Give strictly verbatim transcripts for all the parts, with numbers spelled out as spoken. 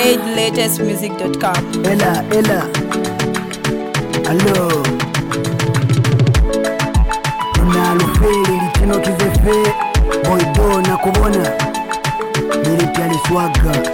zaid latest music dot com. Ella, Ella. Allo. Unalufeli litino kizefe. Boydo na kubona. Nilipia liswaga.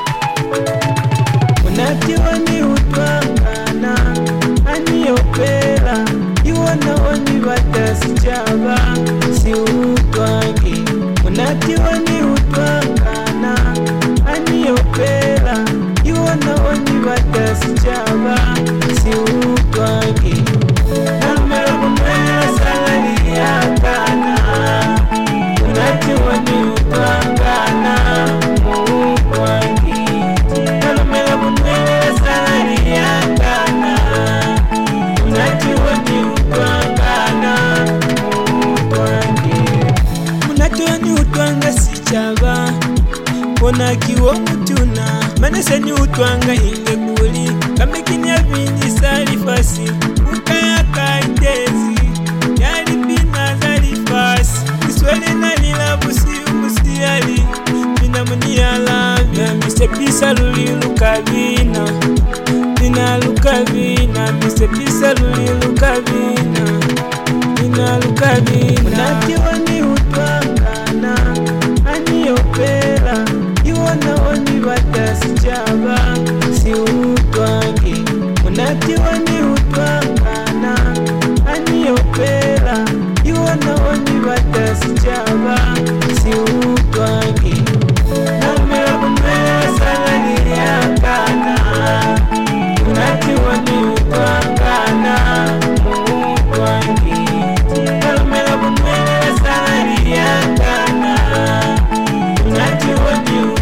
Unatiwa ni utwangana. Ani opera. Iwana oni batasijaba. Si utwangi. Unatiwa ni utwangana. Ani opera. Iwana oni batasijaba. Si utwangi. Namera kumela salari ya kana. Unatiwa ni utwangana. Muutwangi. Namera kumela salari ya kana. Unatiwa ni utwangana. Muutwangi. Unatiwa ni utwanga sichaba. Kona kiwo mutuna manese ni utwanga inge kuli kamekinya vinyi salifasi ukaya kaitezi yali pina zalifasi kiswele na lila busi umusi yali mina muni yalavya mise pisa luli lukavina mina lukavina mise pisa luli lukavina mina lukavina unatiwa ni utwangana ani opera Iwana oni batasijaba si utwangi unatiwa ni utwangana ani opera Iwana oni batasijaba si utwangi namera kumela salari ya kana unatiwa ni utwangana muutwangi namera kumela salari ya kana unatiwa ni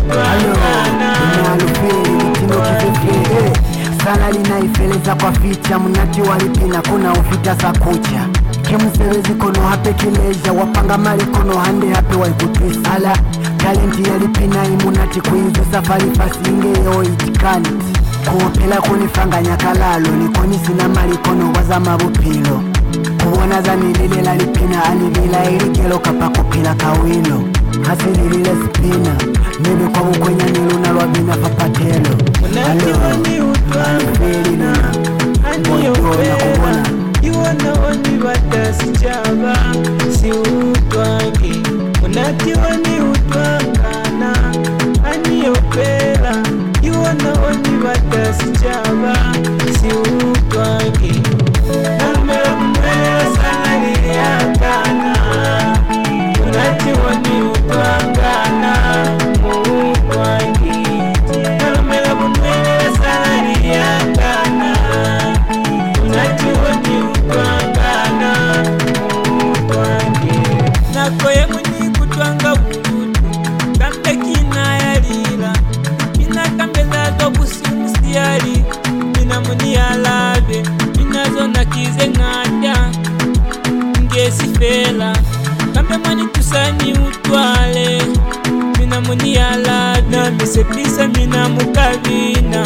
Sala linaifeleza kwa ficha mnati walipina kuna ufita za kucha Kimusewezi kono hape kileja wapanga mali kono hande hape waikutwisa Ala talenti yalipina imunati kuinzu safari fasinge yo itikanti Kuopela kunifanganya kalalo nikoni sina mali kono waza mabupilo Kuwana za nilile lalipina anivila ilikelo kapakupila kawilo Hasili lile spina Nebe kwa ukwenya niluna lwabina papatelo Unatiwa ni utwangana Ani opera Iwana oni batasijaba Si utwangi Unatiwa ni utwangana Ani opera Iwana oni batasijaba Si utwangi Namera kumela salari ya kana Unatiwa ni utwangana muutwangi Namera kumela salari ya kana Unatiwa ni utwangana muutwangi Nakoye muni kutwanga bulutu Kampe kina ya lila Mina kambe zazo kusimusi yali Mina muni ya lave Mina zona kize ngata Ngesi fela Kambe mani tusani utwale Mina muni ya lave Na mise pisa mina mukavina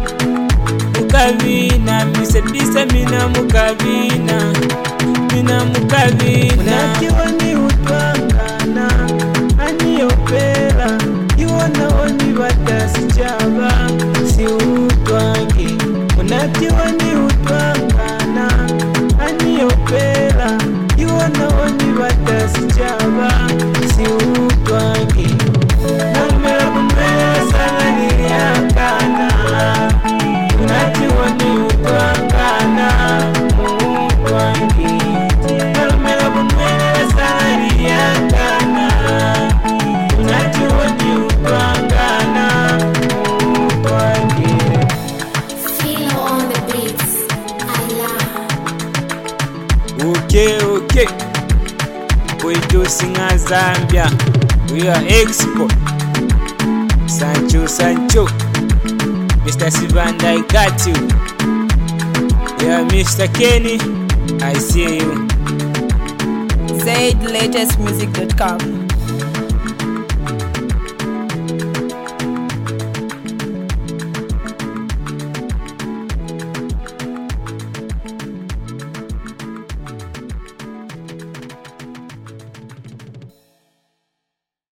Mukavina Mise pisa mina mukavina Mina mukavina Unatiwa ni utwangana Ani opera Iwana oni batasijaba Si utwangi Unatiwa ni utwangana Ani opera Iwana oni batasijaba Si utwangi Namera kumela salari ya kana Unatiwa ni utwangana muutwangi Namera kumela salari ya kana Unatiwa ni utwangana muutwangi Feel on the beats, I love. Okay, okay. Boydo singa Zambia. We are Expo. Sancho, Sancho. Mister Sivanda, I got you. Yeah, Mister Kenny, I see you. zaid latest music dot com.